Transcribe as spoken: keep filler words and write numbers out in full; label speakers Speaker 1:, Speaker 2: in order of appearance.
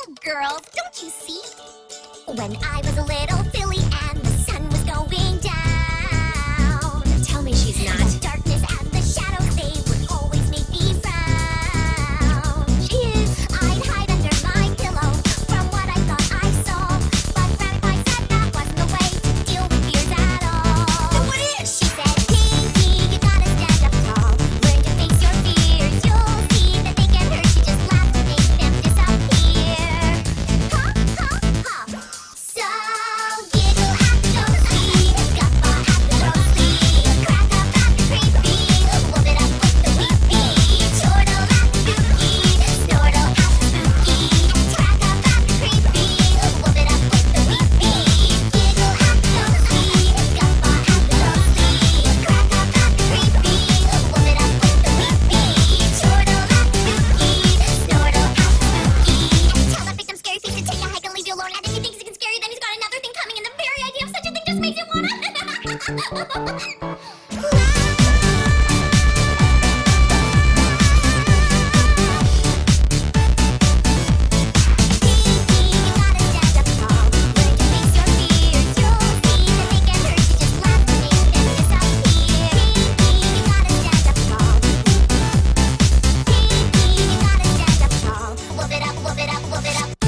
Speaker 1: girls, don't you see? When I was a little filly and the sun was going down.
Speaker 2: Tell me she's not.
Speaker 1: The darkness and the shadows, they would always make me frown.
Speaker 2: She is.
Speaker 1: I'd hide under my pillow from what I thought I saw. But Grandpa said that wasn't the way to deal with fears at all.
Speaker 2: Then what is?
Speaker 1: She said, Pinky, you gotta stand up tall. Learn to face your fears. You'll see that they can hurt you. Just laugh to make them disappear. Ha, ha, ha. So giggle at the ghostly, guffaw at the ghostly, crack up at the creepy, whoop it up with the weepy, chortle at the spooky, snortle at the spooky, crack up at the creepy, whoop it up with the weepy, giggle at the ghostly, guffaw at the ghostly, crack up at the creepy, whoop it up with the weepy, chortle at the spooky, snortle at the spooky. Tell that victim scary face to take a hike and leave you alone. And if he thinks he can scare you, then he's got another thing coming. And the very idea of such a thing just makes you wanna. Whoop it up, whoop it up, whoop it up.